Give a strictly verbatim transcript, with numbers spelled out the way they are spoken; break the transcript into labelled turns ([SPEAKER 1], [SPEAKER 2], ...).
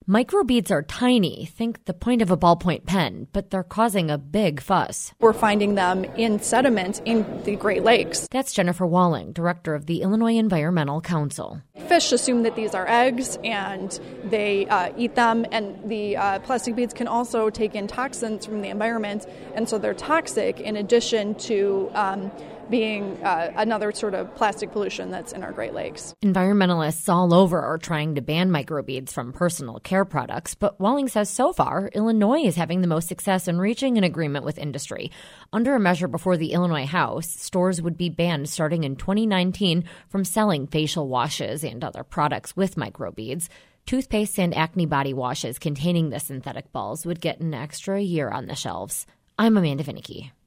[SPEAKER 1] Microbeads are tiny, think the point of a ballpoint pen, but they're causing a big fuss.
[SPEAKER 2] We're finding them in sediment in the Great Lakes.
[SPEAKER 1] That's Jennifer Walling, director of the Illinois Environmental Council.
[SPEAKER 2] Fish assume that these are eggs, and they uh, eat them, and the uh, plastic beads can also take in toxins from the environment, and so they're toxic in addition to um, being uh, another sort of plastic pollution that's in our Great Lakes.
[SPEAKER 1] Environmentalists all over are trying to ban microbeads from personal care products, but Walling says so far, Illinois is having the most success in reaching an agreement with industry. Under a measure before the Illinois House, stores would be banned starting in twenty nineteen from selling facial washes and other products with microbeads. Toothpaste and acne body washes containing the synthetic balls would get an extra year on the shelves. I'm Amanda Vinicky.